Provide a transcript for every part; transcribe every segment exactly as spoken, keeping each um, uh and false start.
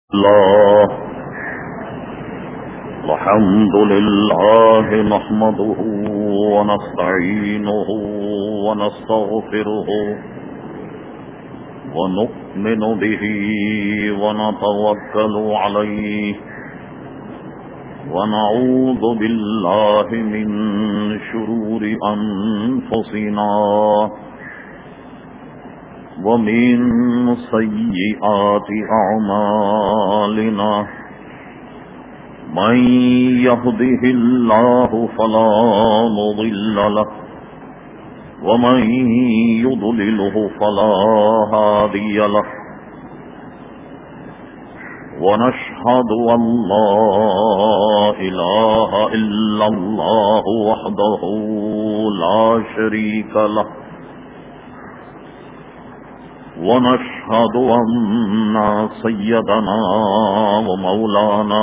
الله الحمد لله نحمده ونستعينه ونستغفره ونؤمن به ونتوكل عليه ونعوذ بالله من شرور أنفسنا ومن سيئات أعمالنا من يهده الله فلا مضل له ومن يضلله فلا هادي له ونشهد أن لا إله إلا الله وحده لا شريك له ونشهد أن سيدنا ومولانا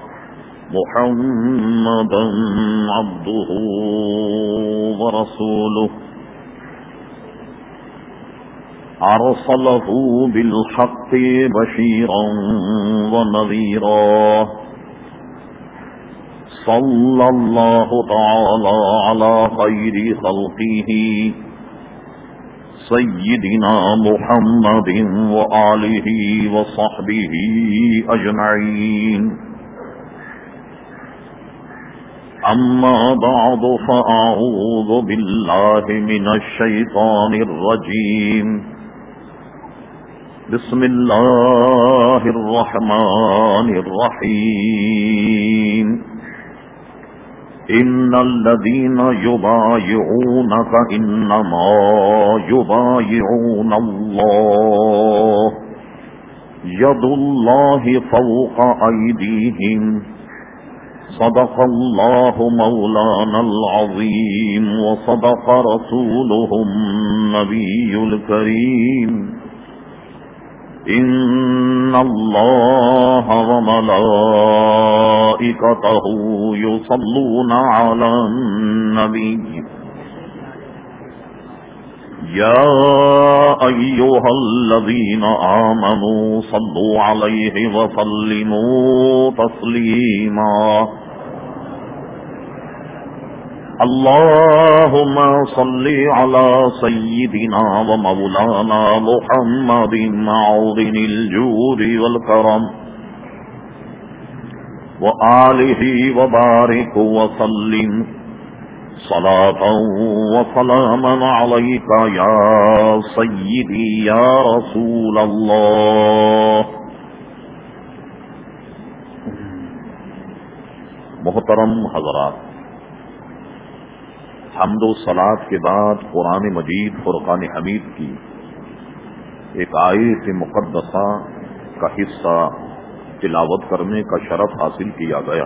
محمدا عبده ورسوله أرسله بالحق بشيرا ونذيرا صلى الله تعالى على خير خلقه سيدنا محمد وآله وصحبه أجمعين أما بعد فأعوذ بالله من الشيطان الرجيم بسم الله الرحمن الرحيم إن الذين يبايعونك إنما يبايعون الله يد الله فوق أيديهم صدق الله مولانا العظيم وصدق رسوله النبي الكريم إن الله وملائكته يصلون على النبي يا أيها الذين آمنوا صلوا عليه وسلموا تسليما اللهم صل على سيدنا ومولانا محمد معظم الجود والكرم وآله وبارك وسلم صلاة وسلاما عليك يا سيدي يا رسول الله. محترم حضرات، حمد و صلاۃ کے بعد قرآن مجید فرقان حمید کی ایک آیت مقدسہ کا حصہ تلاوت کرنے کا شرف حاصل کیا گیا.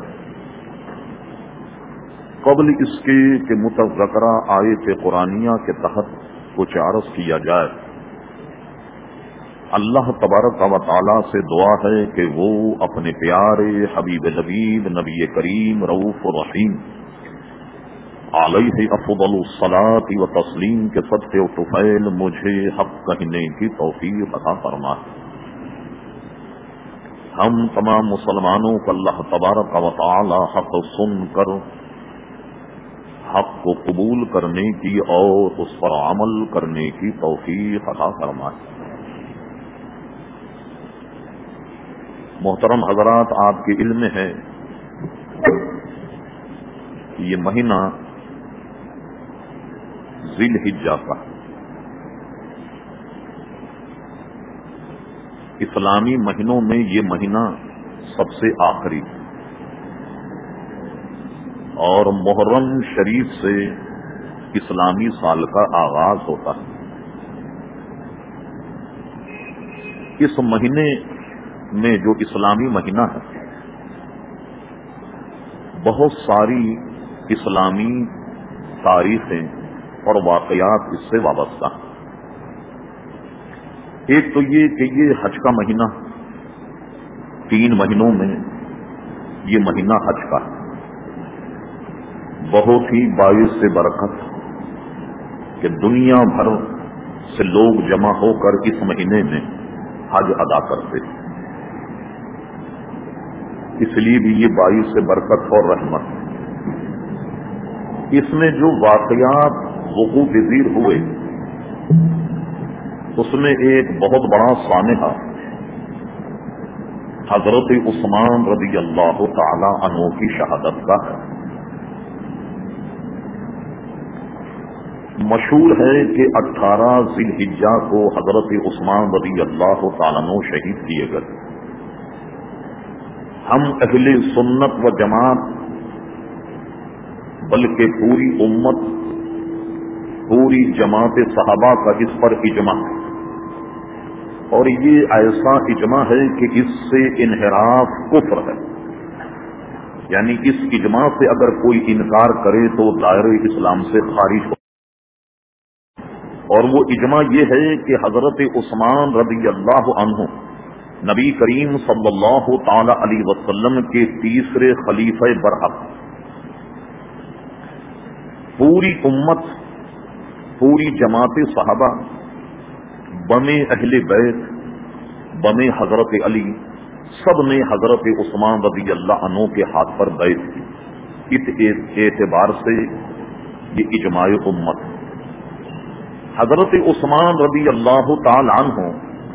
قبل اس کے کہ متذکرہ آیت قرآنیہ کے تحت کچھ عرض کیا جائے، اللہ تبارک و تعالی سے دعا ہے کہ وہ اپنے پیارے حبیب حبیب نبی کریم رؤوف الرحیم علیہ افضل الصلاۃ و تسلیم کے صدقے و طفیل مجھے حق کہنے کی توفیق عطا فرمائے. ہم تمام مسلمانوں کو اللہ تبارک و تعالی حق سن کر حق کو قبول کرنے کی اور اس پر عمل کرنے کی توفیق عطا فرمائے. محترم حضرات، آپ کے علم میں ہے یہ مہینہ ذی الحجہ کا اسلامی مہینوں میں یہ مہینہ سب سے آخری اور محرم شریف سے اسلامی سال کا آغاز ہوتا ہے. اس مہینے میں جو اسلامی مہینہ ہے بہت ساری اسلامی تاریخیں اور واقعات اس سے وابستہ ہیں. ایک تو یہ کہ یہ حج کا مہینہ، تین مہینوں میں یہ مہینہ حج کا ہے، بہت ہی باعث سے برکت کہ دنیا بھر سے لوگ جمع ہو کر اس مہینے میں حج ادا کرتے. اس لیے بھی یہ باعث سے برکت اور رحمت. اس میں جو واقعات وقوع پذیر ہوئے اس میں ایک بہت بڑا سانحہ حضرت عثمان رضی اللہ تعالی عنہ کی شہادت کا ہے. مشہور ہے کہ اٹھارہ ذی الحجہ کو حضرت عثمان رضی اللہ تعالیٰ عنہ شہید کیے گئے. ہم اہل سنت و جماعت بلکہ پوری امت پوری جماعت صحابہ کا اس پر اجماع ہے، اور یہ ایسا اجماع ہے کہ اس سے انحراف کفر ہے. یعنی اس اجماع سے اگر کوئی انکار کرے تو دائرہ اسلام سے خارج ہو. اور وہ اجماع یہ ہے کہ حضرت عثمان رضی اللہ عنہ نبی کریم صلی اللہ تعالی علیہ وسلم کے تیسرے خلیفہ برحق. پوری امت پوری جماعت صحابہ بنے اہل بیت بنے حضرت علی سب نے حضرت عثمان رضی اللہ عنہ کے ہاتھ پر بیعت کی. اس اعتبار سے یہ اجماع امت. حضرت عثمان رضی اللہ تعالی عنہ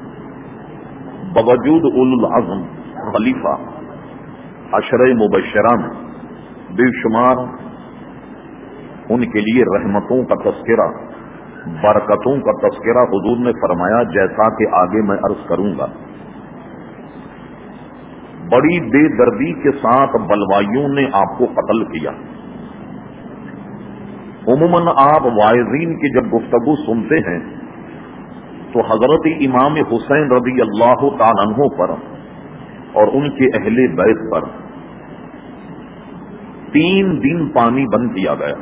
بوجود اولو العزم خلیفہ عشرہ مبشرہ میں بے شمار ان کے لیے رحمتوں کا تذکرہ برکتوں کا تذکرہ حضور نے فرمایا، جیسا کہ آگے میں عرض کروں گا. بڑی بے دردی کے ساتھ بلوائیوں نے آپ کو قتل کیا. عموماً آپ واعظین کی جب گفتگو سنتے ہیں تو حضرت امام حسین رضی اللہ تعالی عنہ پر اور ان کے اہل بیت پر تین دن پانی بند کیا گیا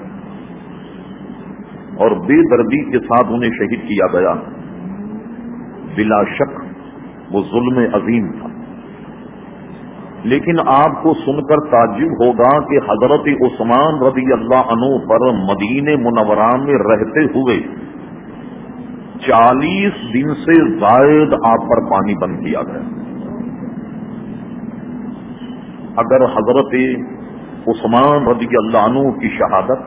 اور بے دردی کے ساتھ انہیں شہید کیا گیا. بلا شک وہ ظلم عظیم تھا، لیکن آپ کو سن کر تعجب ہوگا کہ حضرت عثمان رضی اللہ عنہ پر مدینہ منورہ میں رہتے ہوئے چالیس دن سے زائد آپ پر پانی بند کیا گیا. اگر حضرت عثمان رضی اللہ عنہ کی شہادت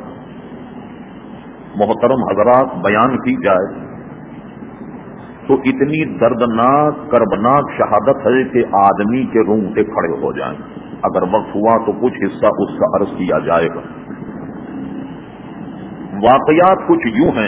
محترم حضرات بیان کی جائے تو اتنی دردناک کربناک شہادت ہے کہ آدمی کے رونگٹے کھڑے ہو جائیں. اگر وقت ہوا تو کچھ حصہ اس کا عرض کیا جائے گا. واقعات کچھ یوں ہیں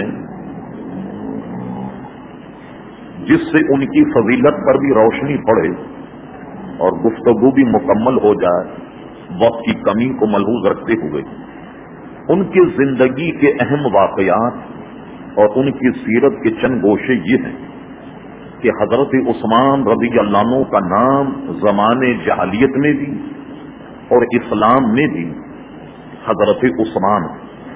جس سے ان کی فضیلت پر بھی روشنی پڑے اور گفتگو بھی مکمل ہو جائے وقت کی کمی کو ملحوظ رکھتے ہوئے. ان کی زندگی کے اہم واقعات اور ان کی سیرت کے چند گوشے یہ ہیں کہ حضرت عثمان رضی اللہ عنہ کا نام زمانے جاہلیت میں بھی اور اسلام میں بھی حضرت عثمان.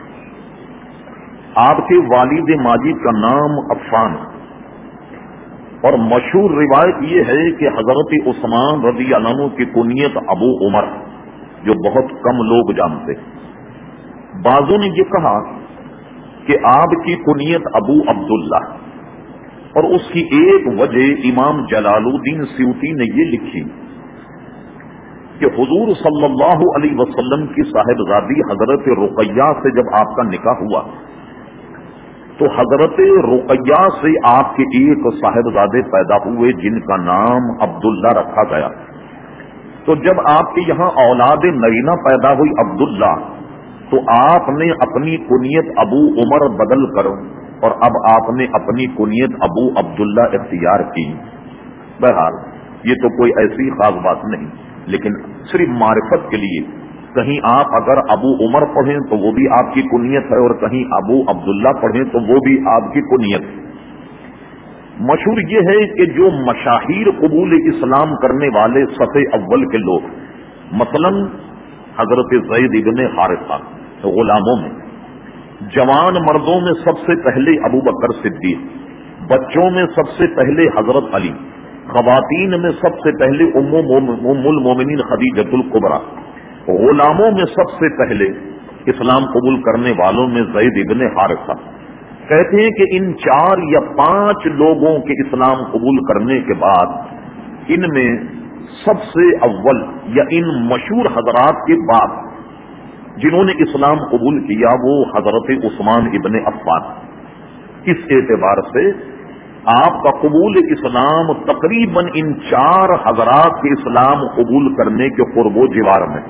آپ کے والد ماجد کا نام عفان، اور مشہور روایت یہ ہے کہ حضرت عثمان رضی اللہ عنہ کی کنیت ابو عمر، جو بہت کم لوگ جانتے. بعضوں نے یہ کہا کہ آپ کی کنیت ابو عبداللہ، اور اس کی ایک وجہ امام جلال الدین سیوطی نے یہ لکھی کہ حضور صلی اللہ علیہ وسلم کی صاحبزادی حضرت رقیہ سے جب آپ کا نکاح ہوا تو حضرت رقیہ سے آپ کے ایک صاحبزادے پیدا ہوئے جن کا نام عبداللہ رکھا گیا. تو جب آپ کے یہاں اولاد نرینہ پیدا ہوئی عبداللہ، تو آپ نے اپنی کنیت ابو عمر بدل کر اور اب آپ نے اپنی کنیت ابو عبداللہ اختیار کی. بہرحال یہ تو کوئی ایسی خاص بات نہیں، لیکن صرف معرفت کے لیے کہیں آپ اگر ابو عمر پڑھیں تو وہ بھی آپ کی کنیت ہے، اور کہیں ابو عبداللہ پڑھیں تو وہ بھی آپ کی کنیت. مشہور یہ ہے کہ جو مشاہیر قبول اسلام کرنے والے صف اول کے لوگ، مثلا حضرت زید ابن حارثہ، غلاموں میں جوان مردوں میں سب سے پہلے ابو بکر صدیق، بچوں میں سب سے پہلے حضرت علی، خواتین میں سب سے پہلے ام المومنین خدیجۃ الکبریٰ، غلاموں میں سب سے پہلے اسلام قبول کرنے والوں میں زید ابن حارثہ. کہتے ہیں کہ ان چار یا پانچ لوگوں کے اسلام قبول کرنے کے بعد ان میں سب سے اول یا ان مشہور حضرات کے بعد جنہوں نے اسلام قبول کیا وہ حضرت عثمان ابن عفان. اس اعتبار سے آپ کا قبول اسلام تقریباً ان چار حضرات کے اسلام قبول کرنے کے قرب و جوار میں.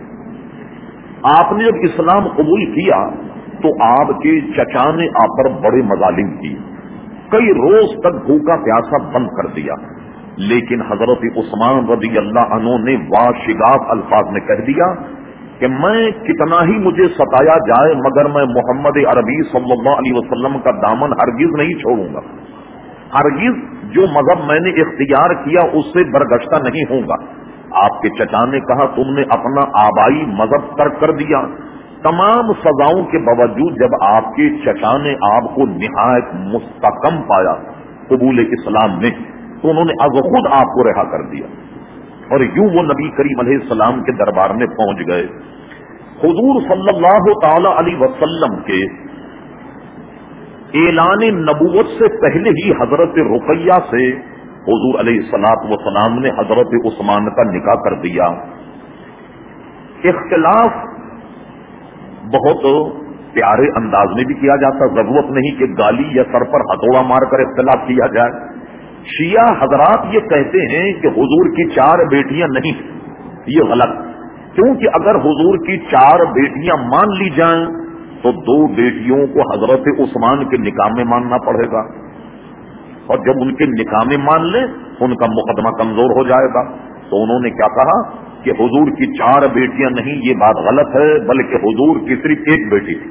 آپ نے جب اسلام قبول کیا تو آپ کے چچا نے آپ پر بڑے مظالم کیے, کئی روز تک بھوکا پیاسا بند کر دیا, لیکن حضرت عثمان رضی اللہ عنہ نے واشگاف الفاظ میں کہہ دیا کہ میں کتنا ہی مجھے ستایا جائے مگر میں محمد عربی صلی اللہ علیہ وسلم کا دامن ہرگز نہیں چھوڑوں گا, ہرگز جو مذہب میں نے اختیار کیا اس سے برگشتہ نہیں ہوں گا. آپ کے چچا نے کہا تم نے اپنا آبائی مذہب ترک کر دیا. تمام سزاؤں کے باوجود جب آپ کے چچا نے آپ کو نہایت مستحکم پایا قبول اسلام میں تو انہوں نے از خود آپ کو رہا کر دیا اور یوں وہ نبی کریم علیہ السلام کے دربار میں پہنچ گئے. حضور صلی اللہ تعالی علیہ وسلم کے اعلان نبوت سے پہلے ہی حضرت رقیہ سے حضور علیہ الصلوۃ والسلام نے حضرت عثمان کا نکاح کر دیا. اختلاف بہت پیارے انداز میں بھی کیا جاتا, ضرورت نہیں کہ گالی یا سر پر ہتھوڑا مار کر اختلاف کیا جائے. شیعہ حضرات یہ کہتے ہیں کہ حضور کی چار بیٹیاں نہیں, یہ غلط, کیونکہ اگر حضور کی چار بیٹیاں مان لی جائیں تو دو بیٹیوں کو حضرت عثمان کے نکاح میں ماننا پڑے گا, اور جب ان کے نکاح میں مان لیں ان کا مقدمہ کمزور ہو جائے گا. تو انہوں نے کیا کہا کہ حضور کی چار بیٹیاں نہیں, یہ بات غلط ہے, بلکہ حضور کی صرف ایک بیٹی تھی,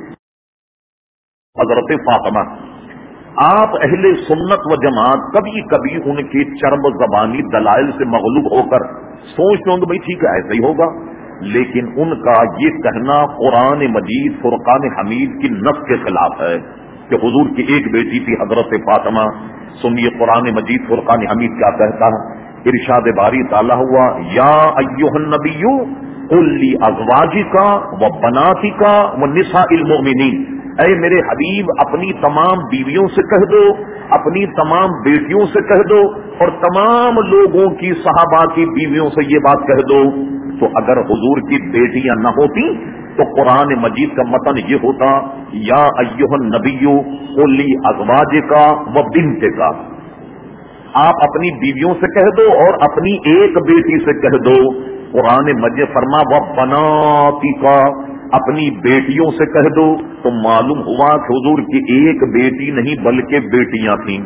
حضرت فاطمہ. آپ اہل سنت و جماعت کبھی کبھی ان کی چرب زبانی دلائل سے مغلوب ہو کر سوچتے ہوں گے بھائی ٹھیک ہے ایسا ہی ہوگا, لیکن ان کا یہ کہنا قرآن مجید فرقان حمید کی نص کے خلاف ہے کہ حضور کی ایک بیٹی تھی حضرت فاطمہ. سنیے قرآن مجید فرقان حمید کیا کہتا ہے, ارشاد باری تعالیٰ ہوا یا ایھا النبی قل لازواجک و بناتک و نساء المؤمنین, اے میرے حبیب اپنی تمام بیویوں سے کہہ دو, اپنی تمام بیٹیوں سے کہہ دو, اور تمام لوگوں کی صحابہ کی بیویوں سے یہ بات کہہ دو. تو اگر حضور کی بیٹیاں نہ ہوتی تو قرآن مجید کا متن یہ ہوتا یا ایھا النبی قل لازواجک و بنتک, آپ اپنی بیویوں سے کہہ دو اور اپنی ایک بیٹی سے کہہ دو. قرآن مجید فرما و بناتک, اپنی بیٹیوں سے کہہ دو. تو معلوم ہوا کہ حضور کی ایک بیٹی نہیں بلکہ بیٹیاں تھیں.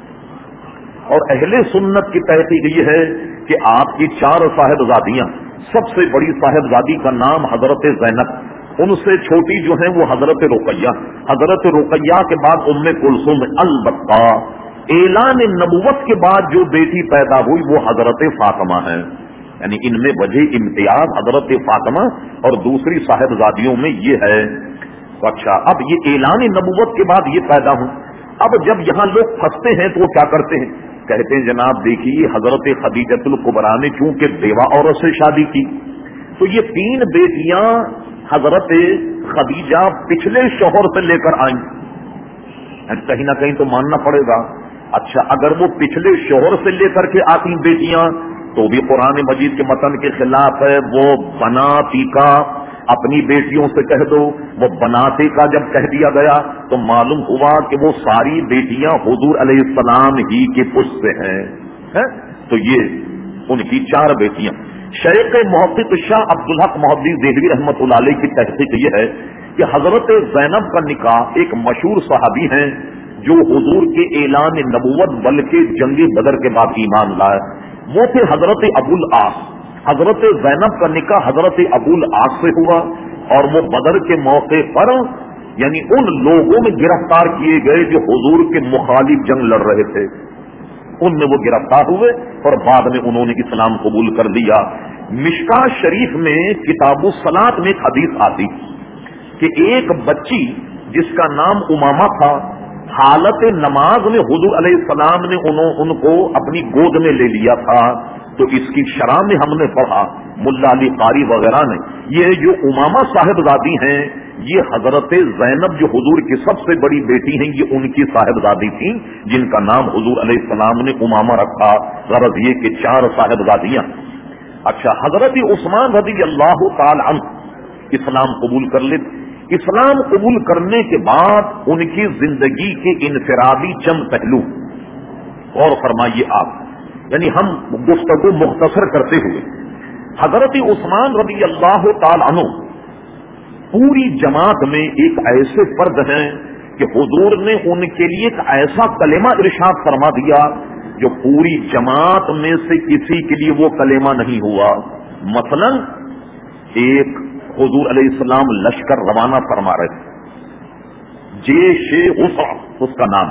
اور اہل سنت کی تحقیق یہ ہے کہ آپ کی چار صاحبزادیاں, سب سے بڑی صاحبزادی کا نام حضرت زینب, ان سے چھوٹی جو ہیں وہ حضرت رقیہ, حضرت رقیہ کے بعد ام کلثوم. البتہ اعلان نبوت کے بعد جو بیٹی پیدا ہوئی وہ حضرت فاطمہ ہے, یعنی ان میں وجہ امتیاز حضرت فاطمہ اور دوسری صاحبزادیوں میں یہ ہے. اچھا, اب یہ اعلان نبوت کے بعد یہ پیدا ہوں. اب جب یہاں لوگ پھنستے ہیں تو وہ کیا کرتے ہیں, کہتے ہیں جناب دیکھیے حضرت خدیجۃ الکبریٰ نے چونکہ بیوہ عورت سے شادی کی تو یہ تین بیٹیاں حضرت خدیجہ پچھلے شوہر سے لے کر آئیں, کہیں نہ کہیں تو ماننا پڑے گا. اچھا, اگر وہ پچھلے شوہر سے لے کر کے آتی بیٹیاں تو بھی قرآن مجید کے متن کے خلاف ہے. وہ بناتی کا اپنی بیٹیوں سے کہہ دو, وہ بناتے کا جب کہہ دیا گیا تو معلوم ہوا کہ وہ ساری بیٹیاں حضور علیہ السلام ہی کے پشت سے ہیں. تو یہ ان کی چار بیٹیاں. شیخ محقق شاہ عبدالحق محدث دہلوی رحمۃ اللہ علیہ کی تحقیق یہ ہے کہ حضرت زینب کا نکاح ایک مشہور صحابی ہیں جو حضور کے اعلان نبوت بلکہ جنگ بدر کے بعد ایمان لائے, وہ تھے حضرت ابو العاص. حضرت زینب کا نکاح حضرت ابو العاص سے ہوا اور وہ بدر کے موقع پر یعنی ان لوگوں میں گرفتار کیے گئے جو حضور کے مخالف جنگ لڑ رہے تھے, ان میں وہ گرفتار ہوئے اور بعد میں انہوں نے اسلام قبول کر لیا. مشکاہ شریف میں کتاب الصلاۃ میں ایک حدیث آتی کہ ایک بچی جس کا نام امامہ تھا, حالت نماز میں حضور علیہ السلام نے انہوں ان کو اپنی گود میں لے لیا تھا. تو اس کی شرح میں ہم نے پڑھا, ملا علی قاری وغیرہ نے, یہ جو امامہ صاحبزادی ہیں یہ حضرت زینب جو حضور کی سب سے بڑی بیٹی ہیں یہ ان کی صاحبزادی تھیں جن کا نام حضور علیہ السلام نے امامہ رکھا. غرض یہ کہ چار صاحبزادیاں. اچھا حضرت عثمان رضی اللہ تعالی عنہ اسلام قبول کر لے. اسلام قبول کرنے کے بعد ان کی زندگی کے انفرادی چند پہلو غور فرمائیے آپ, یعنی ہم گفتگو مختصر کرتے ہوئے. حضرت عثمان رضی اللہ تعالی عنہ پوری جماعت میں ایک ایسے فرد ہیں کہ حضور نے ان کے لیے ایک ایسا کلمہ ارشاد فرما دیا جو پوری جماعت میں سے کسی کے لیے وہ کلمہ نہیں ہوا. مثلا ایک حضور علیہ السلام لشکر روانہ فرما رہے تھے, جیش غصہ اس کا نام.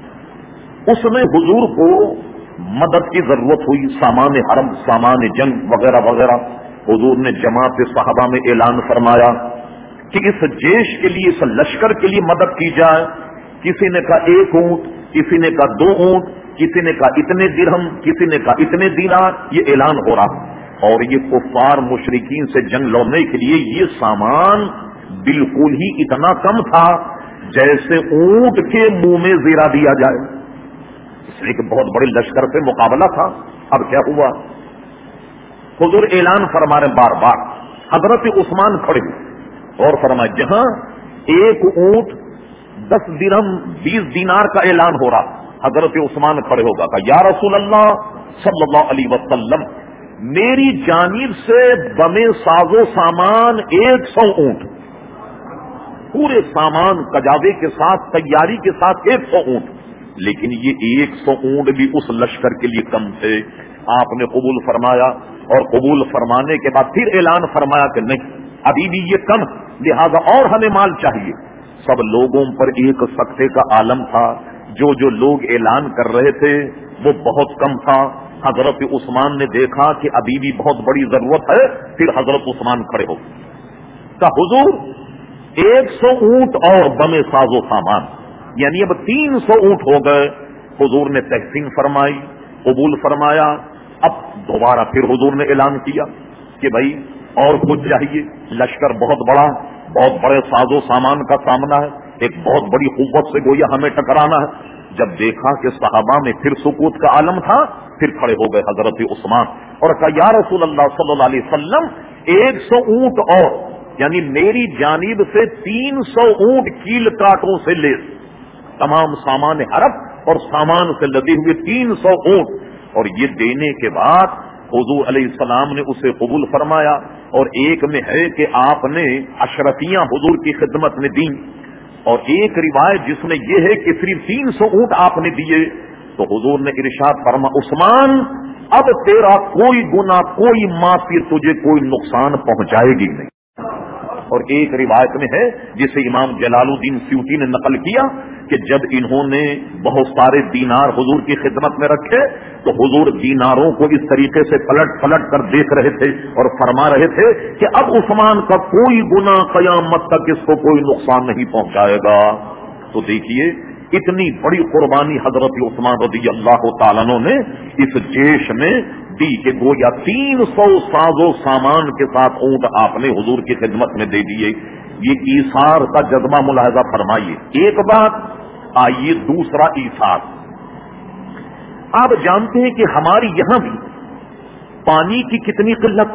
اس میں حضور کو مدد کی ضرورت ہوئی, سامان حرب, سامان جنگ وغیرہ وغیرہ. حضور نے جماعت صحابہ میں اعلان فرمایا کہ اس جیش کے لیے, اس لشکر کے لیے مدد کی جائے. کسی نے کہا ایک اونٹ, کسی نے کہا دو اونٹ, کسی نے کہا اتنے درہم, کسی نے کہا اتنے دینار. یہ اعلان ہو رہا اور یہ کفار مشرکین سے جنگ لڑنے کے لیے یہ سامان بالکل ہی اتنا کم تھا جیسے اونٹ کے منہ میں زیرہ دیا جائے. اس لیے کہ بہت بڑے لشکر سے مقابلہ تھا. اب کیا ہوا؟ حضور اعلان فرما رہے بار بار. حضرت عثمان کھڑے اور فرمائے جہاں ایک اونٹ دس درہم بیس دینار کا اعلان ہو رہا, حضرت عثمان کھڑے ہوگا کہ یا رسول اللہ صلی اللہ علیہ وسلم میری جانب سے بمے ساز و سامان ایک سو اونٹ, پورے سامان کجاوے کے ساتھ تیاری کے ساتھ ایک سو اونٹ. لیکن یہ ایک سو اونٹ بھی اس لشکر کے لیے کم تھے. آپ نے قبول فرمایا اور قبول فرمانے کے بعد پھر اعلان فرمایا کہ نہیں ابھی بھی یہ کم, لہذا اور ہمیں مال چاہیے. سب لوگوں پر ایک سکتے کا عالم تھا. جو جو لوگ اعلان کر رہے تھے وہ بہت کم تھا. حضرت عثمان نے دیکھا کہ ابھی بھی بہت بڑی ضرورت ہے. پھر حضرت عثمان کھڑے ہو کہ حضور ایک سو اونٹ اور بمے ساز و سامان, یعنی اب تین سو اونٹ ہو گئے. حضور نے تحسین فرمائی, قبول فرمایا. اب دوبارہ پھر حضور نے اعلان کیا کہ بھائی اور کچھ چاہیے. لشکر بہت بڑا, بہت بڑے ساز و سامان کا سامنا ہے, ایک بہت بڑی قوت سے گویا ہمیں ٹکرانا ہے. جب دیکھا کہ صحابہ میں پھر سکوت کا عالم تھا, پھر کھڑے ہو گئے حضرت عثمان اور کہا یا رسول اللہ صلی اللہ علیہ وسلم ایک سو اونٹ اور, یعنی میری جانب سے تین سو اونٹ کیل کاٹوں سے لیس, تمام سامان حرب اور سامان سے لدے ہوئے تین سو اونٹ. اور یہ دینے کے بعد حضور علیہ السلام نے اسے قبول فرمایا. اور ایک میں ہے کہ آپ نے اشرفیاں حضور کی خدمت میں دیں, اور ایک روایت جس میں یہ ہے کہ صرف تین سو اونٹ آپ نے دیے. تو حضور نے ارشاد فرما عثمان اب تیرا کوئی گناہ کوئی معافی تجھے کوئی نقصان پہنچائے گی نہیں. اور ایک روایت میں ہے جسے امام جلال الدین سیوطی نے نقل کیا کہ جب انہوں نے بہت سارے دینار حضور کی خدمت میں رکھے تو حضور دیناروں کو اس طریقے سے پلٹ پلٹ کر دیکھ رہے تھے اور فرما رہے تھے کہ اب عثمان کا کوئی گناہ قیامت تک اس کو کوئی نقصان نہیں پہنچائے گا. تو دیکھیے اتنی بڑی قربانی حضرت عثمان رضی اللہ تعالیٰ عنہ نے اس جیش میں دی کہ گویا تین سو ساز و سامان کے ساتھ اونٹ آپ نے حضور کی خدمت میں دے دیے. یہ ایثار کا جذبہ ملاحظہ فرمائیے. ایک بات, آئیے دوسرا ایثار. آپ جانتے ہیں کہ ہماری یہاں بھی پانی کی کتنی قلت,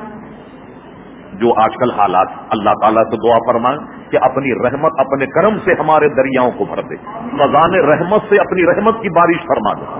جو آج کل حالات, اللہ تعالیٰ سے دعا فرمائیں کہ اپنی رحمت اپنے کرم سے ہمارے دریاؤں کو بھر دے, خزانے رحمت سے اپنی رحمت کی بارش فرما دے.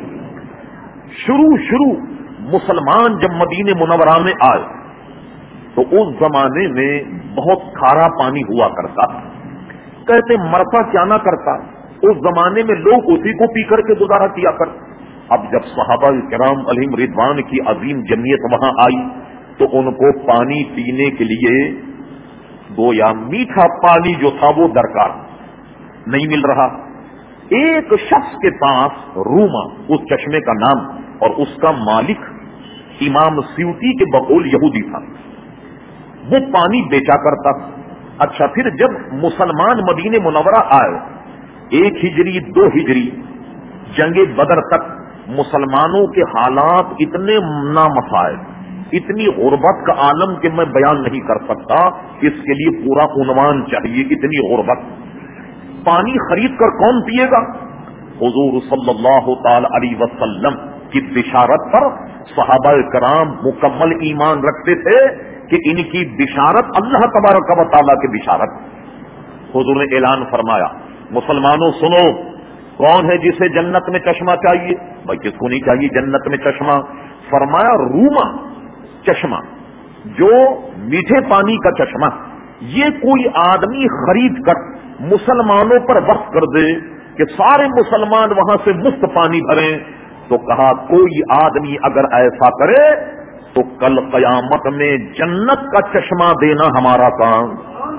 شروع شروع مسلمان جب مدینہ منورہ میں آئے تو اس زمانے میں بہت کھارا پانی ہوا کرتا. کہتے مرتا کیا نہ کرتا, اس زمانے میں لوگ اسی کو پی کر کے گزارا کیا کرتے. اب جب صحابہ کرام علیہم رضوان کی عظیم جمعیت وہاں آئی تو ان کو پانی پینے کے لیے گویا میٹھا پانی جو تھا وہ درکار نہیں مل رہا. ایک شخص کے پاس روما اس چشمے کا نام, اور اس کا مالک امام سیوطی کے بقول یہودی تھا, وہ پانی بیچا کرتا. اچھا پھر جب مسلمان مدینہ منورہ آئے, ایک ہجری دو ہجری جنگ بدر تک مسلمانوں کے حالات اتنے نامسائل, اتنی غربت کا عالم کہ میں بیان نہیں کر سکتا، اس کے لیے پورا عنوان چاہیے، اتنی غربت۔ پانی خرید کر کون پیے گا؟ حضور صلی اللہ تعالی علیہ وسلم کی بشارت پر صحابہ کرام مکمل ایمان رکھتے تھے کہ ان کی بشارت اللہ تبارک و تعالیٰ کی بشارت۔ حضور نے اعلان فرمایا، مسلمانوں سنو، کون ہے جسے جنت میں چشمہ چاہیے؟ بھائی کس کو نہیں چاہیے جنت میں چشمہ؟ فرمایا روما چشمہ، جو میٹھے پانی کا چشمہ، یہ کوئی آدمی خرید کر مسلمانوں پر وقف کر دے کہ سارے مسلمان وہاں سے مفت پانی بھریں، تو کہا کوئی آدمی اگر ایسا کرے تو کل قیامت میں جنت کا چشمہ دینا ہمارا کام،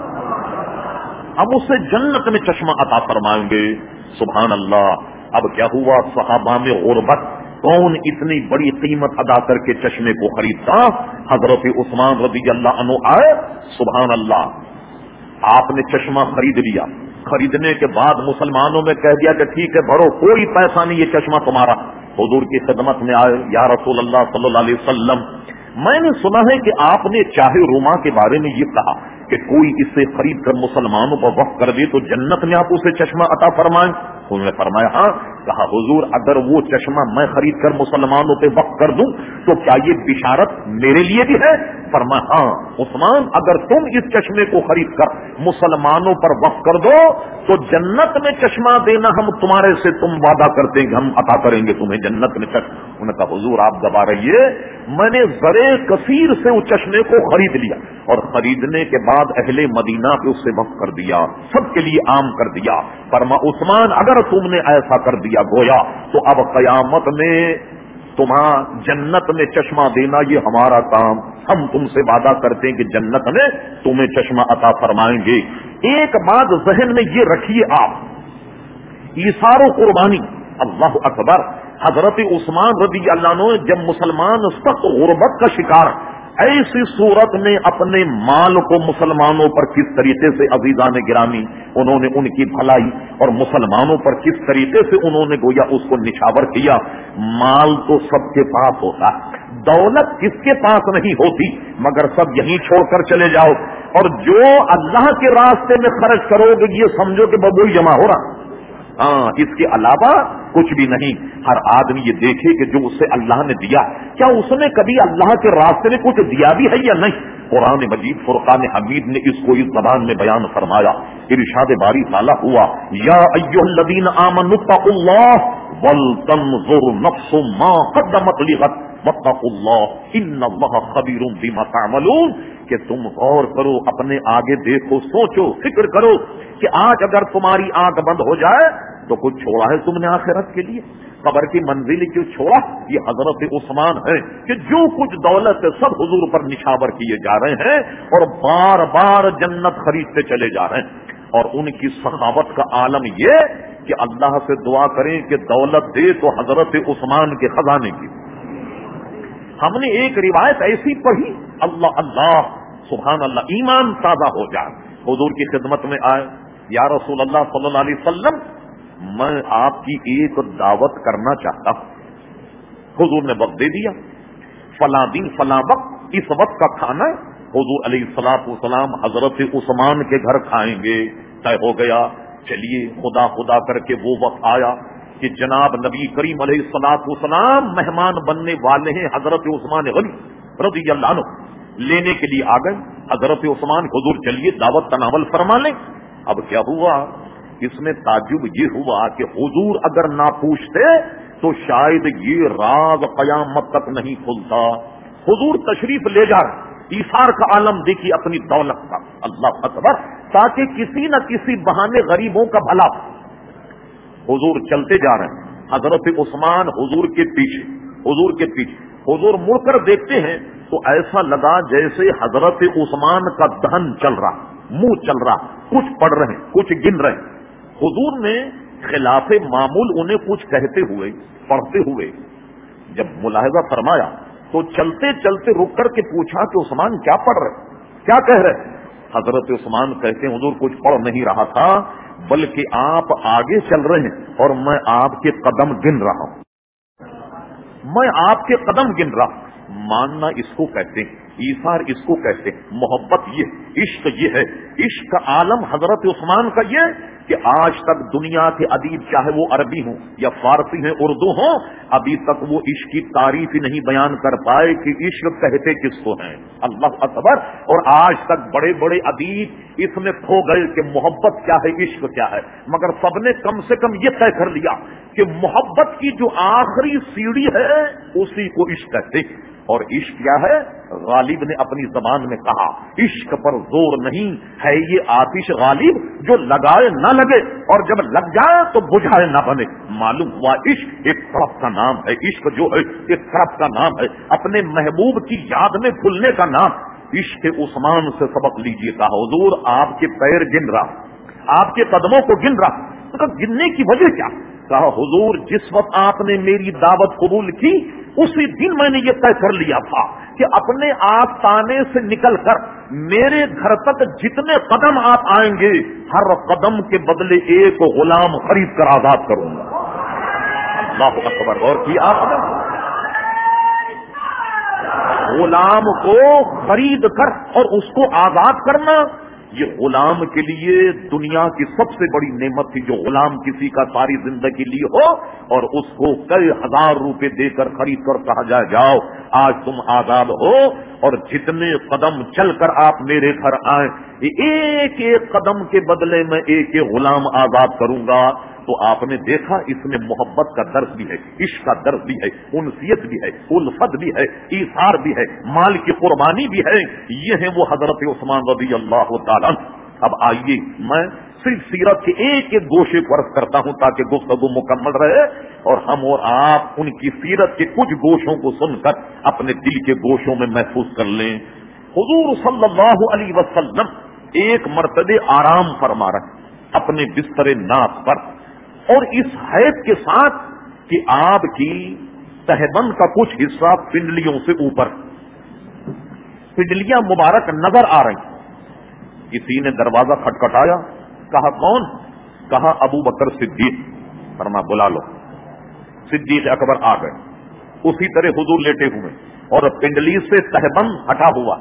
ہم اسے جنت میں چشمہ عطا فرمائیں گے۔ سبحان اللہ۔ اب کیا ہوا؟ صحابہ میں غربت، کون اتنی بڑی قیمت ادا کر کے چشمے کو خریدتا؟ حضرت عثمان رضی اللہ عنہ آئے، سبحان اللہ، آپ نے چشمہ خرید لیا، خریدنے کے بعد مسلمانوں میں کہہ دیا کہ ٹھیک ہے بھرو، کوئی پیسہ نہیں، یہ چشمہ تمہارا۔ حضور کی خدمت میں آئے، یا رسول اللہ صلی اللہ علیہ وسلم، میں نے سنا ہے کہ آپ نے چاہے روما کے بارے میں یہ کہا کہ کوئی اسے خرید کر مسلمانوں پر وقف کر دے تو جنت میں آپ اسے چشمہ عطا فرمائیں؟ انہوں نے فرمایا ہاں۔ کہا حضور اگر وہ چشمہ میں خرید کر مسلمانوں پہ وقف کر دوں تو کیا یہ بشارت میرے لیے بھی ہے؟ فرمایا ہاں۔ عثمان اگر تم اس چشمے کو خرید کر مسلمانوں پر وقف کر دو تو جنت میں چشمہ دینا ہم تمہارے سے تم وعدہ کرتے ہیں کہ ہم عطا کریں گے تمہیں جنت میں چشمہ۔ انہوں نے کہا حضور آپ دبا رہیے، میں نے زر کثیر سے اس چشمے کو خرید لیا اور خریدنے کے بعد اہل مدینہ پہ اس سے وقف کر دیا، سب کے لیے عام کر دیا۔ فرما عثمان اگر تم نے ایسا کر دیا گویا تو اب قیامت میں تمہیں جنت میں چشمہ دینا یہ ہمارا کام، ہم تم سے وعدہ کرتے ہیں کہ جنت میں تمہیں چشمہ عطا فرمائیں گے۔ ایک بات ذہن میں یہ رکھیے آپ، ایثار و قربانی، اللہ اکبر۔ حضرت عثمان رضی اللہ عنہ جب مسلمان سخت غربت کا شکار، ایسی صورت میں اپنے مال کو مسلمانوں پر کس طریقے سے عزیزان گرامی انہوں نے ان کی بھلائی اور مسلمانوں پر کس طریقے سے انہوں نے گویا اس کو نچھاور کیا۔ مال تو سب کے پاس ہوتا، دولت کس کے پاس نہیں ہوتی، مگر سب یہیں چھوڑ کر چلے جاؤ، اور جو اللہ کے راستے میں خرچ کرو گے یہ سمجھو کہ ببوئی جمع ہو رہا، ہاں اس کے علاوہ کچھ بھی نہیں۔ ہر آدمی یہ دیکھے کہ جو اسے اللہ نے دیا کیا اس نے کبھی اللہ کے راستے میں کچھ دیا بھی ہے یا نہیں۔ قرآن مجید فرقان حمید نے اس کو اس زبان میں بیان فرمایا، ارشاد باری تعالیٰ ہوا یا ایھا الذین آمنوا اتقوا اللہ ولتنظر نفس ما قدمت لغد واتقوا اللہ ان اللہ خبیر بما تعملون، کہ تم غور کرو، اپنے آگے دیکھو، سوچو، فکر کرو کہ آج اگر تمہاری آنکھ بند ہو جائے تو کچھ چھوڑا ہے تم نے آخرت کے لیے؟ قبر کی منزل کیوں چھوڑا؟ یہ حضرت عثمان ہے کہ جو کچھ دولت سب حضور پر نچھاور کیے جا رہے ہیں اور بار بار جنت خریدتے چلے جا رہے ہیں، اور ان کی سخاوت کا عالم یہ کہ اللہ سے دعا کریں کہ دولت دے تو حضرت عثمان کے خزانے کی۔ ہم نے ایک روایت ایسی پڑھی، اللہ اللہ سبحان اللہ، ایمان تازہ ہو جائے۔ حضور کی خدمت میں آئے، یا رسول اللہ صلی اللہ علیہ وسلم میں آپ کی ایک دعوت کرنا چاہتا ہوں۔ حضور نے وقت دے دیا، فلاں دن فلاں وقت اس وقت کا کھانا حضور علیہ الصلوۃ والسلام حضرت عثمان کے گھر کھائیں گے، طے ہو گیا۔ چلیے خدا خدا کر کے وہ وقت آیا کہ جناب نبی کریم علیہ الصلوۃ والسلام مہمان بننے والے ہیں، حضرت عثمان غنی رضی اللہ عنہ لینے کے لیے آ گئے۔ حضرت عثمان حضور چلیے دعوت تناول فرما لیں۔ اب کیا ہوا؟ اس میں تعجب یہ ہوا کہ حضور اگر نہ پوچھتے تو شاید یہ راز قیامت تک نہیں کھلتا۔ حضور تشریف لے جا رہے، ایثار کا عالم دیکھی اپنی دولت کا، اللہ اکبر، تاکہ کسی نہ کسی بہانے غریبوں کا بھلا۔ حضور چلتے جا رہے ہیں، حضرت عثمان حضور کے پیچھے، حضور کے پیچھے۔ حضور مڑ کر دیکھتے ہیں تو ایسا لگا جیسے حضرت عثمان کا دہن چل رہا، منہ چل رہا، کچھ پڑھ رہے ہیں، کچھ گن رہے ہیں۔ حضور نے خلاف معمول انہیں کچھ کہتے ہوئے، پڑھتے ہوئے جب ملاحظہ فرمایا تو چلتے چلتے رک کر کے پوچھا کہ عثمان کیا پڑھ رہے، کیا کہہ رہے؟ حضرت عثمان کہتے ہیں حضور کچھ پڑھ نہیں رہا تھا، بلکہ آپ آگے چل رہے ہیں اور میں آپ کے قدم گن رہا ہوں، میں آپ کے قدم گن رہا ہوں۔ ماننا اس کو کہتے ہیں، ایثار اس کو کہتے ہیں، محبت یہ، عشق یہ ہے۔ عشق کا عالم حضرت عثمان کا یہ کہ آج تک دنیا کے ادیب چاہے وہ عربی ہوں یا فارسی ہیں، اردو ہوں، ابھی تک وہ عشق کی تعریف ہی نہیں بیان کر پائے کہ عشق کہتے کس کو ہیں۔ اللہ اکبر۔ اور آج تک بڑے بڑے ادیب اس میں کھو گئے کہ محبت کیا ہے، عشق کیا ہے، مگر سب نے کم سے کم یہ طے کر لیا کہ محبت کی جو آخری سیڑھی ہے اسی کو عشق کہتے ہیں۔ اور عشق کیا ہے؟ غالب نے اپنی زبان میں کہا، عشق پر زور نہیں ہے یہ آتش غالب، جو لگائے نہ لگے اور جب لگ جائے تو بجھائے نہ بنے۔ معلوم ہوا عشق ایک طرف کا نام ہے، عشق جو ہے ایک طرف کا نام ہے، اپنے محبوب کی یاد میں بھولنے کا نام۔ عشق عثمان سے سبق لیجیے، کہا حضور آپ کے پیر گن رہا، آپ کے قدموں کو گن رہا۔ تو گننے کی وجہ کیا؟ کہا حضور جس وقت آپ نے میری دعوت قبول کی اسی دن میں نے یہ طے کر لیا تھا کہ اپنے آستانے سے نکل کر میرے گھر تک جتنے قدم آپ آئیں گے ہر قدم کے بدلے ایک غلام خرید کر آزاد کروں گا۔ اللہ اکبر۔ اور کی آپ نے غلام کو خرید کر اور اس کو آزاد کرنا، یہ غلام کے لیے دنیا کی سب سے بڑی نعمت تھی، جو غلام کسی کا ساری زندگی لی ہو اور اس کو کئی ہزار روپے دے کر خرید کر کہا جائے جاؤ آج تم آزاد ہو اور جتنے قدم چل کر آپ میرے گھر آئیں ایک ایک قدم کے بدلے میں ایک ایک غلام آزاد کروں گا۔ تو آپ نے دیکھا اس میں محبت کا درس بھی ہے، عشق کا درس بھی ہے، انسیت بھی ہے، الفت بھی ہے، ایثار بھی ہے، مال کی قربانی بھی ہے۔ یہ ہے وہ حضرت عثمان رضی اللہ تعالیٰ۔ اب آئیے میں صرف سیرت کے ایک ایک گوشے کو عرض کرتا ہوں تاکہ گفتگو مکمل رہے اور ہم اور آپ ان کی سیرت کے کچھ گوشوں کو سن کر اپنے دل کے گوشوں میں محفوظ کر لیں۔ حضور صلی اللہ علیہ وسلم ایک مرتبہ آرام فرما رہے اپنے بستر ناز پر، اور اس حیث کے ساتھ کہ آپ کی تہبند کا کچھ حصہ پنڈلیوں سے اوپر، پنڈلیاں مبارک نظر آ رہی۔ کسی نے دروازہ کھٹکھٹایا، کہا کون؟ کہا ابو بکر صدیق۔ فرما بلا لو۔ صدیق اکبر آ گئے، اسی طرح حضور لیٹے ہوئے اور پنڈلی سے تہبند ہٹا ہوا۔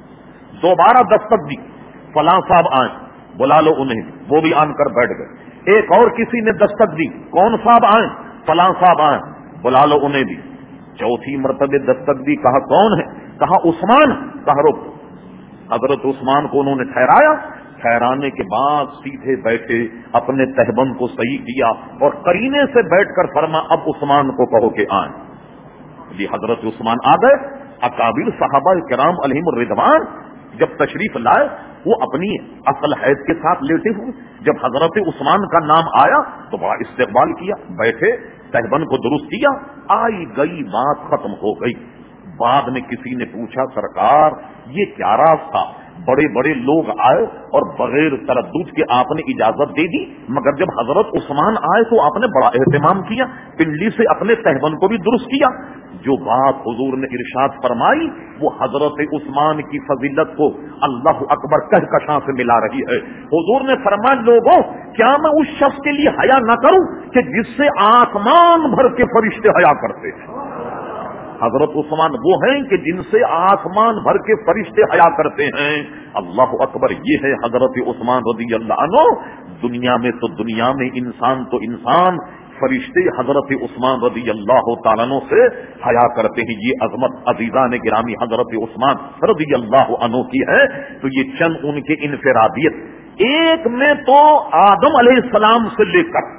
دوبارہ دستک دی، فلاں صاحب آئے، بلا لو انہیں، وہ بھی آن کر بیٹھ گئے۔ ایک اور کسی نے دستک دی، کون صاحب آئے؟ فلاں صاحب آئے، بلا لو انہیں بھی۔ چوتھی مرتبہ دستک دی، کہا کون ہے؟ کہا عثمان۔ کہا رک۔ حضرت عثمان کو انہوں نے ٹھہرایا، ٹھہرانے کے بعد سیدھے بیٹھے، اپنے تہبند کو صحیح کیا اور قرینے سے بیٹھ کر فرما اب عثمان کو کہو کہ آئیں۔ جی حضرت عثمان آ گئے۔ اکابر صحابہ کرام علیہم الرضوان جب تشریف لائے وہ اپنی اصل حیث کے ساتھ لیٹے ہوئے، جب حضرت عثمان کا نام آیا تو بڑا استقبال کیا، بیٹھے، تہبند کو درست کیا، آئی گئی بات ختم ہو گئی۔ بعد میں کسی نے پوچھا سرکار یہ کیا راز تھا؟ بڑے بڑے لوگ آئے اور بغیر تردد کے آپ نے اجازت دے دی، مگر جب حضرت عثمان آئے تو آپ نے بڑا اہتمام کیا، پنڈلی سے اپنے تہبند کو بھی درست کیا۔ جو بات حضور نے ارشاد فرمائی وہ حضرت عثمان کی فضیلت کو اللہ اکبر کہکشاں سے ملا رہی ہے۔ حضور نے فرمایا لوگوں کیا میں اس شخص کے لیے حیا نہ کروں کہ جس سے آسمان بھر کے فرشتے حیا کرتے ہیں؟ حضرت عثمان وہ ہیں کہ جن سے آسمان بھر کے فرشتے حیا کرتے ہیں۔ اللہ اکبر۔ یہ ہے حضرت عثمان رضی اللہ عنہ۔ دنیا میں تو دنیا میں انسان تو انسان، فرشتے حضرت عثمان رضی اللہ تعالیٰ عنہ سے حیا کرتے ہیں۔ یہ عظمت عزیزان گرامی حضرت عثمان رضی اللہ عنہ کی ہے۔ تو یہ چند ان کے انفرادیت، ایک میں تو آدم علیہ السلام سے لے کر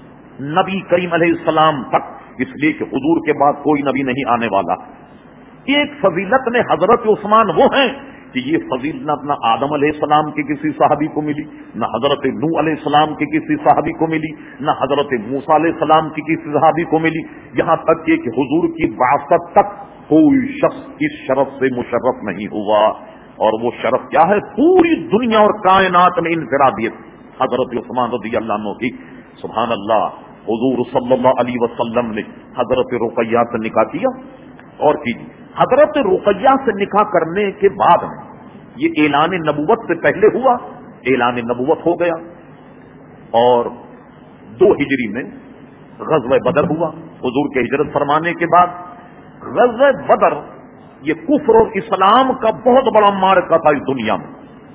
نبی کریم علیہ السلام تک، اس لیے کہ حضور کے بعد کوئی نبی نہیں آنے والا، ایک فضیلت میں حضرت عثمان وہ ہیں کہ یہ فضیلت نہ آدم علیہ السلام کے کسی صحابی کو ملی، نہ حضرت نوح علیہ السلام کے کسی صحابی کو ملی، نہ حضرت موسیٰ علیہ السلام کی کسی صحابی کو ملی، یہاں تک کہ حضور کی بعثت تک کوئی شخص اس شرف سے مشرف نہیں ہوا۔ اور وہ شرف کیا ہے؟ پوری دنیا اور کائنات میں انفرادیت حضرت عثمان رضی اللہ عنہ کی۔ سبحان اللہ۔ حضور صلی اللہ علیہ وسلم نے حضرت رقیہ سے نکاح کیا اور کی حضرت رقیہ سے نکاح کرنے کے بعد میں یہ اعلان نبوت سے پہلے ہوا، اعلان نبوت ہو گیا اور دو ہجری میں غزوہ بدر ہوا۔ حضور کے ہجرت فرمانے کے بعد غزوہ بدر یہ کفر اور اسلام کا بہت بڑا معرکہ تھا اس دنیا میں.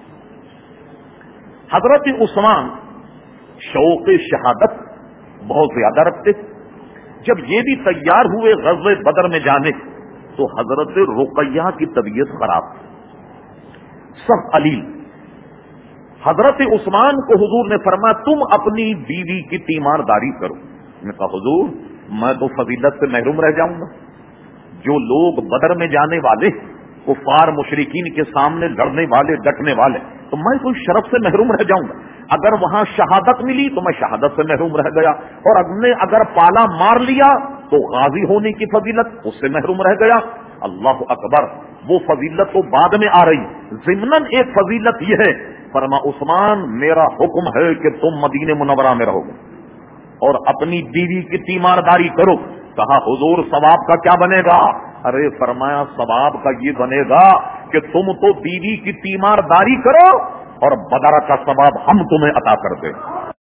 حضرت عثمان شوق شہادت بہت زیادہ رکھتے. جب یہ بھی تیار ہوئے غزوہ بدر میں جانے تو حضرت رقیہ کی طبیعت خراب تھی, سخت علیل. حضرت عثمان کو حضور نے فرمایا تم اپنی بیوی کی تیمارداری کرو. میں کہا حضور میں تو فضیلت سے محروم رہ جاؤں گا. جو لوگ بدر میں جانے والے کفار مشرکین کے سامنے لڑنے والے ڈٹنے والے, تو میں کوئی شرف سے محروم رہ جاؤں گا. اگر وہاں شہادت ملی تو میں شہادت سے محروم رہ گیا, اور اب نے اگر پالا مار لیا تو غازی ہونے کی فضیلت اس سے محروم رہ گیا. اللہ اکبر, وہ فضیلت تو بعد میں آ رہی. ضمناً ایک فضیلت یہ ہے, فرما عثمان میرا حکم ہے کہ تم مدینہ منورہ میں رہو گے اور اپنی بیوی کی تیمارداری کرو. کہا حضور ثواب کا کیا بنے گا؟ ارے فرمایا ثواب کا یہ بنے گا کہ تم تو بیوی کی تیمارداری کرو اور بدر کا ثواب ہم تمہیں عطا کر دیں.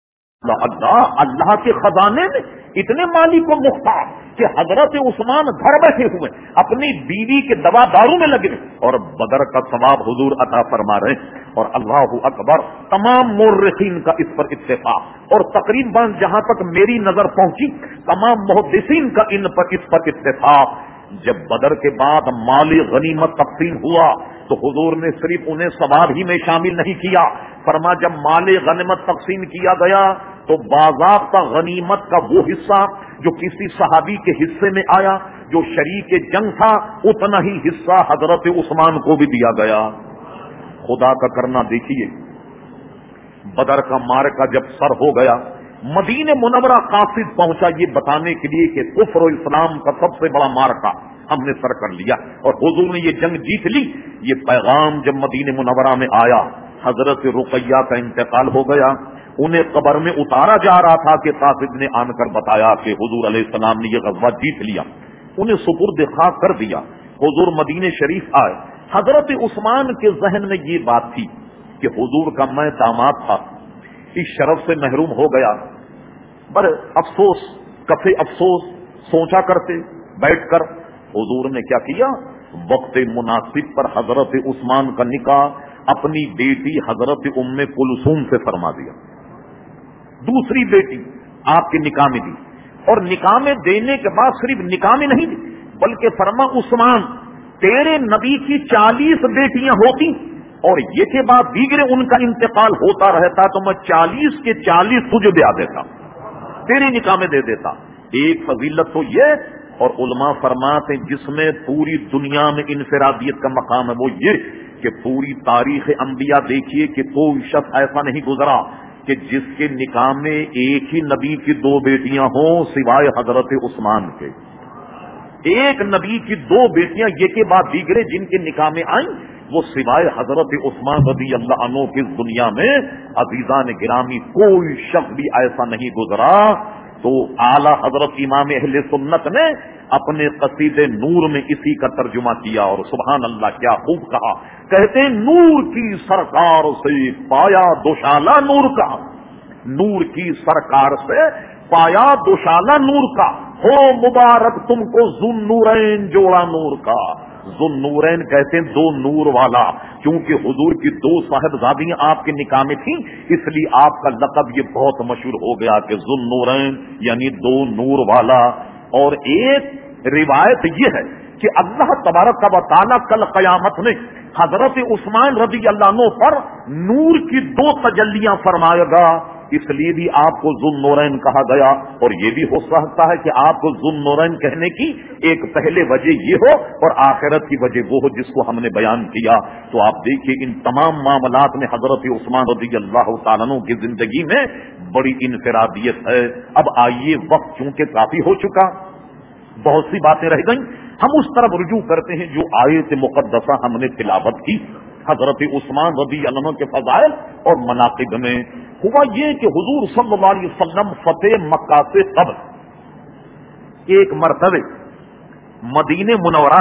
اللہ اللہ کے خزانے میں اتنے مالی کو محتاج کہ حضرت عثمان گھر بیٹھے ہوئے اپنی بیوی کے دوا دارو میں لگے اور بدر کا ثواب حضور عطا فرما رہے ہیں. اور اللہ اکبر, تمام مورخین کا اس پر اتفاق اور تقریباً جہاں تک میری نظر پہنچی تمام محدثین کا ان پر اس پر اتفاق. جب بدر کے بعد مال غنیمت تقسیم ہوا تو حضور نے صرف انہیں ثواب ہی میں شامل نہیں کیا. فرما جب مال غنیمت تقسیم کیا گیا تو باضابطہ غنیمت کا وہ حصہ جو کسی صحابی کے حصے میں آیا جو شریک جنگ تھا, اتنا ہی حصہ حضرت عثمان کو بھی دیا گیا. خدا کا کرنا دیکھیے, بدر کا معرکہ جب سر ہو گیا مدینہ منورہ قاصد پہنچا یہ بتانے کے لیے کہ کفر و اسلام کا سب سے بڑا معرکہ ہم نے سر کر لیا اور حضور نے یہ جنگ جیت لی. یہ پیغام جب مدینہ منورہ میں آیا, حضرت رقیہ کا انتقال ہو گیا. انہیں قبر میں اتارا جا رہا تھا کہ قاصد نے آن کر بتایا کہ حضور علیہ السلام نے یہ غزوہ جیت لیا. انہیں سپرد خاک کر دیا. حضور مدینہ شریف آئے. حضرت عثمان کے ذہن میں یہ بات تھی کہ حضور کا میں داماد تھا, اس شرف سے محروم ہو گیا. بڑے افسوس کفے افسوس سوچا کرتے بیٹھ کر. حضور نے کیا کیا, وقت مناسب پر حضرت عثمان کا نکاح اپنی بیٹی حضرت ام کلثوم سے فرما دیا. دوسری بیٹی آپ کے نکاح میں دی, اور نکاح میں دینے کے بعد صرف نکاح میں نہیں دی بلکہ فرما عثمان تیرے نبی کی چالیس بیٹیاں ہوتی اور یہ کے بعد دیگر ان کا انتقال ہوتا رہتا تو میں چالیس کے چالیس تجھے بیاہ دیتا, تیری نکاح میں دے دیتا. ایک فضیلت تو یہ, اور علماء فرماتے ہیں جس میں پوری دنیا میں انفرادیت کا مقام ہے وہ یہ کہ پوری تاریخ انبیاء دیکھیے کہ کوئی شخص ایسا نہیں گزرا کہ جس کے نکاح میں ایک ہی نبی کی دو بیٹیاں ہوں سوائے حضرت عثمان کے. ایک نبی کی دو بیٹیاں یہ کے بعد دیگرے جن کے نکاح میں آئیں وہ سوائے حضرت عثمان رضی اللہ عنہ کی دنیا میں عزیزان گرامی کوئی شخص بھی ایسا نہیں گزرا. تو اعلی حضرت امام اہل سنت نے اپنے قصیدے نور میں اسی کا ترجمہ کیا اور سبحان اللہ کیا خوب کہا. کہتے ہیں نور کی سرکار سے پایا دوشالہ نور کا, نور کی سرکار سے پایا دوشالہ نور کا, ہو مبارک تم کو ذو نورین جوڑا نور کا. ذو نورین کہتے ہیں دو نور والا, کیونکہ حضور کی دو صاحبزادیاں آپ کے نکاح میں تھیں اس لیے آپ کا لقب یہ بہت مشہور ہو گیا کہ ذو نورین یعنی دو نور والا. اور ایک روایت یہ ہے کہ اللہ تبارک و تعالیٰ کل قیامت میں حضرت عثمان رضی اللہ عنہ پر نور کی دو تجلیاں فرمائے گا, اس لیے بھی آپ کو ذو النورین کہا گیا. اور یہ بھی ہو سکتا ہے کہ آپ کو ذو النورین کہنے کی ایک پہلے وجہ یہ ہو اور آخرت کی وجہ وہ ہو جس کو ہم نے بیان کیا. تو آپ دیکھیے ان تمام معاملات میں حضرت عثمان رضی اللہ تعالیٰ عنہ کی زندگی میں بڑی انفرادیت ہے. اب آئیے وقت چونکہ کافی ہو چکا, بہت سی باتیں رہ گئیں, ہم اس طرف رجوع کرتے ہیں جو آیت مقدسہ ہم نے تلاوت کی حضرت عثمان رضی اللہ عنہ کے فضائل اور مناقب میں. ہوا یہ کہ حضور صلی اللہ علیہ وسلم فتح مکہ سے قبل ایک مرتبہ مدینہ منورہ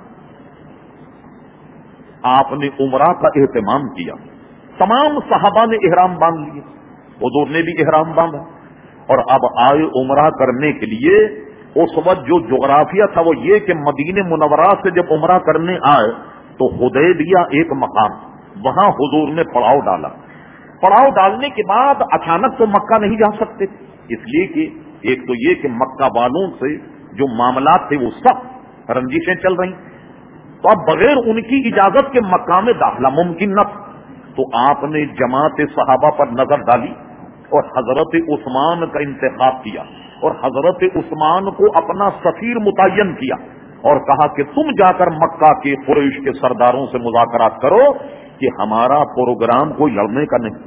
آپ نے عمرہ کا اہتمام کیا. تمام صحابہ نے احرام باندھ لیے, حضور نے بھی احرام باندھا, اور اب آئے عمرہ کرنے کے لیے اس وقت جو جغرافیہ تھا وہ یہ کہ مدینہ منورہ سے جب عمرہ کرنے آئے تو حدیبیہ ایک مقام، وہاں حضور نے پڑاؤ ڈالا. پڑاؤ ڈالنے کے بعد اچانک تو مکہ نہیں جا سکتے، اس لیے کہ ایک تو یہ کہ مکہ والوں سے جو معاملات تھے وہ سخت رنجشیں چل رہی، تو اب بغیر ان کی اجازت کے مکہ میں داخلہ ممکن نہ تھا. تو آپ نے جماعت صحابہ پر نظر ڈالی اور حضرت عثمان کا انتخاب کیا اور حضرت عثمان کو اپنا سفیر متعین کیا اور کہا کہ تم جا کر مکہ کے قریش کے سرداروں سے مذاکرات کرو کہ ہمارا پروگرام کوئی لڑنے کا نہیں،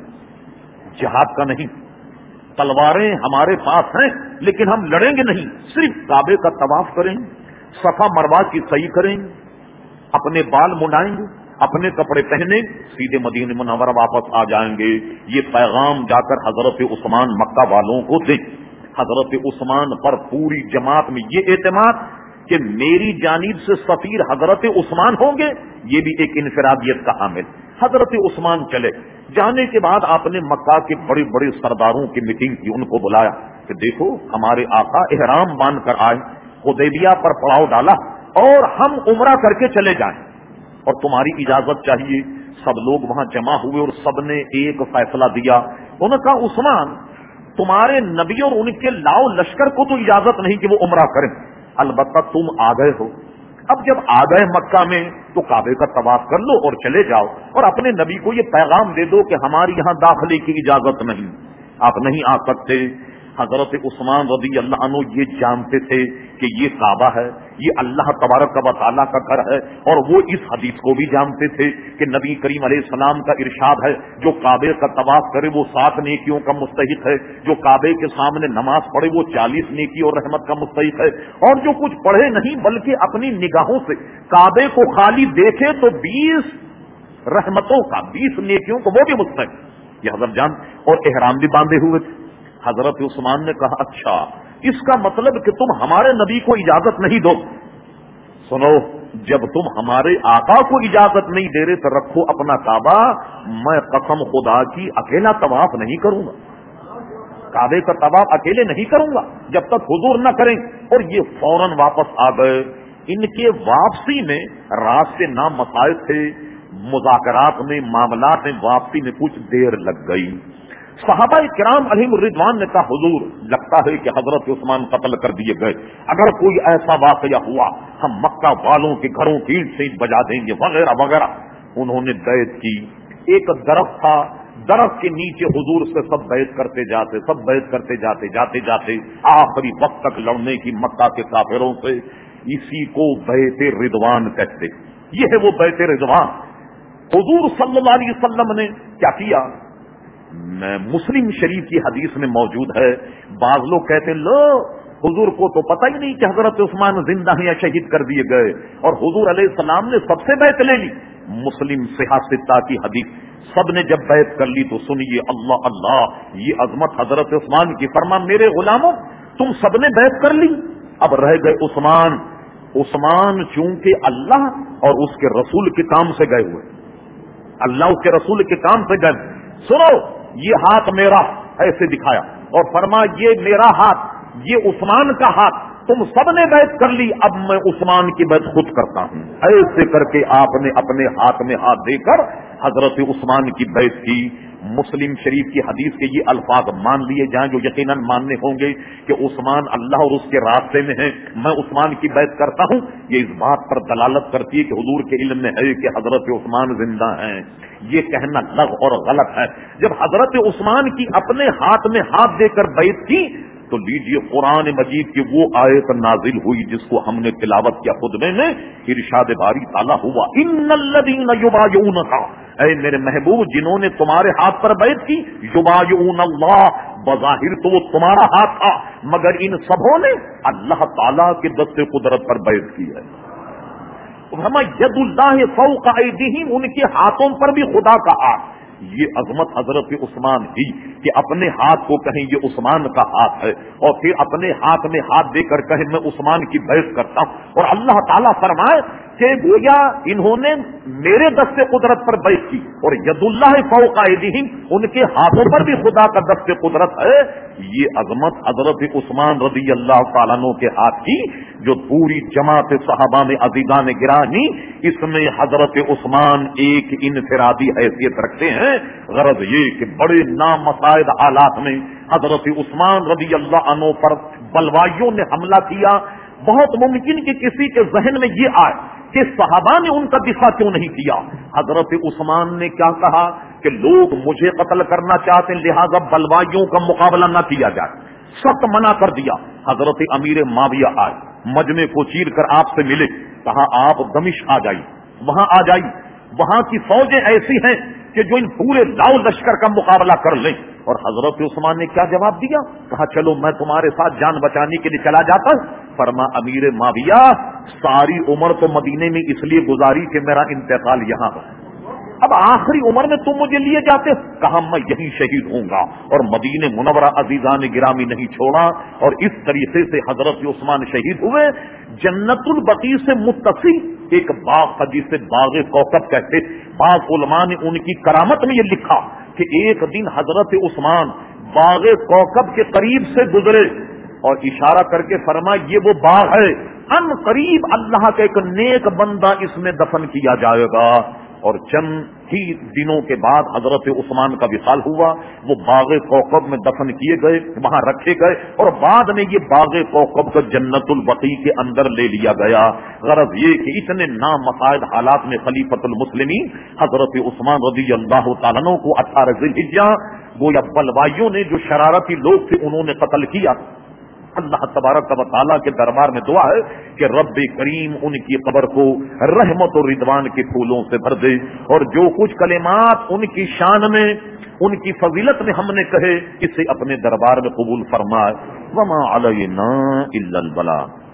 جہاد کا نہیں، تلواریں ہمارے پاس ہیں لیکن ہم لڑیں گے نہیں، صرف کعبے کا طواف کریں گے، صفا مروہ کی صحیح کریں گے، اپنے بال منڈائیں گے، اپنے کپڑے پہنے، سیدھے مدینہ منورہ واپس آ جائیں گے. یہ پیغام جا کر حضرت عثمان مکہ والوں کو دیں. حضرت عثمان پر پوری جماعت میں یہ اعتماد کہ میری جانب سے سفیر حضرت عثمان ہوں گے، یہ بھی ایک انفرادیت کا حامل. حضرت عثمان چلے. جانے کے بعد آپ نے مکہ کے بڑے بڑے سرداروں کی میٹنگ کی، ان کو بلایا کہ دیکھو ہمارے آقا احرام باندھ کر آئے، حدیبیہ پر پڑاؤ ڈالا اور ہم عمرہ کر کے چلے جائیں اور تمہاری اجازت چاہیے. سب لوگ وہاں جمع ہوئے اور سب نے ایک فیصلہ دیا. انہوں نے کہا عثمان تمہارے نبی اور ان کے لاؤ لشکر کو تو اجازت نہیں کہ وہ عمرہ کریں، البتہ تم آ گئے ہو، اب جب آ گئے مکہ میں تو کعبے کا طواف کر لو اور چلے جاؤ اور اپنے نبی کو یہ پیغام دے دو کہ ہماری یہاں داخلے کی اجازت نہیں، آپ نہیں آ سکتے. حضرت عثمان رضی اللہ عنہ یہ جانتے تھے کہ یہ کعبہ ہے، یہ اللہ تبارک و تعالیٰ کا گھر ہے، اور وہ اس حدیث کو بھی جانتے تھے کہ نبی کریم علیہ السلام کا ارشاد ہے جو کعبے کا طواف کرے وہ سات نیکیوں کا مستحق ہے، جو کعبے کے سامنے نماز پڑھے وہ چالیس نیکی اور رحمت کا مستحق ہے، اور جو کچھ پڑھے نہیں بلکہ اپنی نگاہوں سے کعبے کو خالی دیکھے تو بیس رحمتوں کا، بیس نیکیوں کو وہ بھی مستحق. یہ حضرت جان اور احرام بھی باندھے ہوئے تھے. حضرت عثمان نے کہا اچھا اس کا مطلب کہ تم ہمارے نبی کو اجازت نہیں دو. سنو جب تم ہمارے آقا کو اجازت نہیں دے رہے تو رکھو اپنا کعبہ، میں قسم خدا کی اکیلا طواف نہیں کروں گا، کعبے کا طواف اکیلے نہیں کروں گا جب تک حضور نہ کریں. اور یہ فوراً واپس آ گئے. ان کے واپسی میں راستے نہ مسائل تھے، مذاکرات میں معاملات میں واپسی میں کچھ دیر لگ گئی. صحابہ کرام علیہم الرضوان نے کہا حضور لگتا ہے کہ حضرت عثمان قتل کر دیے گئے، اگر کوئی ایسا واقعہ ہوا ہم مکہ والوں کے گھروں کی اینٹ سے اینٹ بجا دیں گے وغیرہ وغیرہ. انہوں نے بیعت کی. ایک درخت تھا، درخت کے نیچے حضور سے سب بیعت کرتے جاتے سب بیعت کرتے جاتے جاتے جاتے آخری وقت تک لڑنے کی مکہ کے کافروں سے. اسی کو بیعت رضوان کہتے. یہ ہے وہ بیعت رضوان. حضور صلی اللہ علیہ وسلم نے کیا کیا؟ مسلم شریف کی حدیث میں موجود ہے. بعض لوگ کہتے ہیں لو حضور کو تو پتہ ہی نہیں کہ حضرت عثمان زندہ ہیں یا شہید کر دیے گئے، اور حضور علیہ السلام نے سب سے بیعت لے لی. مسلم صحیح ستہ کی حدیث. سب نے جب بیعت کر لی تو سنیے اللہ اللہ یہ عظمت حضرت عثمان کی. فرما میرے غلاموں تم سب نے بیعت کر لی، اب رہ گئے عثمان. عثمان چونکہ اللہ اور اس کے رسول کے کام سے گئے ہوئے، اللہ اس کے رسول کے کام سے گئے. سنو یہ ہاتھ میرا ایسے دکھایا اور فرما یہ میرا ہاتھ، یہ عثمان کا ہاتھ. تم سب نے بیعت کر لی، اب میں عثمان کی بیعت خود کرتا ہوں. ایسے کر کے آپ نے اپنے ہاتھ میں ہاتھ دے کر حضرت عثمان کی بیعت کی. مسلم شریف کی حدیث کے یہ الفاظ مان لیے جائیں جو یقیناً ماننے ہوں گے کہ عثمان اللہ اور اس کے راستے میں ہے، میں عثمان کی بیعت کرتا ہوں. یہ اس بات پر دلالت کرتی ہے کہ حضور کے علم میں ہے کہ حضرت عثمان زندہ ہیں. یہ کہنا لغو اور غلط ہے. جب حضرت عثمان کی اپنے ہاتھ میں ہاتھ دے کر بیعت کی تو لیجیے قرآن مجید کی وہ آیت نازل ہوئی جس کو ہم نے تلاوت کیا خطبے میں. ارشاد باری تعالیٰ ہوا ان الذین یبایعونک، اے میرے محبوب جنہوں نے تمہارے ہاتھ پر بیعت کی، یبایعون اللہ، بظاہر تو وہ تمہارا ہاتھ تھا مگر ان سبوں نے اللہ تعالیٰ کے دست قدرت پر بیعت کی ہے. ہم ید اللہ فوق ایدیہم، ان کے ہاتھوں پر بھی خدا کا ہاتھ. یہ عظمت حضرت عثمان ہی کہ اپنے ہاتھ کو کہیں یہ عثمان کا ہاتھ ہے اور پھر اپنے ہاتھ میں ہاتھ دے کر کہیں میں عثمان کی بیعت کرتا ہوں. اور اللہ تعالیٰ فرمائے کہ گویا انہوں نے میرے دست قدرت پر بیعت کی، اور ید اللہ فوق ایدیہم، ان کے ہاتھوں پر بھی خدا کا دست قدرت ہے. یہ عظمت حضرت عثمان رضی اللہ تعالیٰ عنہ کے ہاتھ کی جو پوری جماعت صحابہ میں عزیزان گرامی، اس میں حضرت عثمان ایک انفرادی حیثیت رکھتے ہیں. غرض یہ کہ بڑے نامساعد حالات میں حضرت عثمان رضی اللہ عنہ پر بلوائیوں نے حملہ کیا. بہت ممکن کہ کسی کے ذہن میں یہ آئے کہ صحابہ نے ان کا دفاع کیوں نہیں کیا. حضرت عثمان نے کیا کہا کہ لوگ مجھے قتل کرنا چاہتے ہیں، لہذا بلوائیوں کا مقابلہ نہ کیا جائے. سخت منع کر دیا. حضرت امیر معاویہ آئے، مجمع کو چیر کر آپ سے ملے، کہا آپ دمشق آ جائیے، وہاں آ جائیے، وہاں کی فوجیں ایسی ہیں کہ جو ان پورے لاؤ لشکر کا مقابلہ کر لیں. اور حضرت عثمان نے کیا جواب دیا؟ کہا چلو میں تمہارے ساتھ جان بچانے کے لیے چلا جاتا ہوں. فرما امیر معاویہ ساری عمر تو مدینے میں اس لیے گزاری کہ میرا انتقال یہاں ہو، اب آخری عمر میں تم مجھے لیے جاتے. کہا میں یہیں شہید ہوں گا، اور مدینہ منورہ عزیزان گرامی نہیں چھوڑا. اور اس طریقے سے حضرت عثمان شہید ہوئے. جنت البقیع سے متصل ایک باغ تھا جسے باغ کوکب کہتے. بعض علماء نے ان کی کرامت میں یہ لکھا کہ ایک دن حضرت عثمان باغ کوکب کے قریب سے گزرے اور اشارہ کر کے فرمایا یہ وہ باغ ہے، ان قریب اللہ کا ایک نیک بندہ اس میں دفن کیا جائے گا. اور چند ہی دنوں کے بعد حضرت عثمان کا وصال ہوا. وہ باغ کوکب میں دفن کیے گئے، وہاں رکھے گئے، اور بعد میں یہ باغ کوکب کو جنت البقیع کے اندر لے لیا گیا. غرض یہ کہ اتنے نامساعد حالات میں خلیفۃ المسلمین حضرت عثمان رضی اللہ تعالیٰ عنہ کو اٹھارہ ذی الحجہ گویا بلوائیوں نے جو شرارتی لوگ تھے انہوں نے قتل کیا. اللہ تبارک و تعالیٰ کے دربار میں دعا ہے کہ رب کریم ان کی قبر کو رحمت و رضوان کے پھولوں سے بھر دے، اور جو کچھ کلمات ان کی شان میں، ان کی فضیلت میں ہم نے کہے، اسے اپنے دربار میں قبول فرمائے. وما علینا الا البلاغ.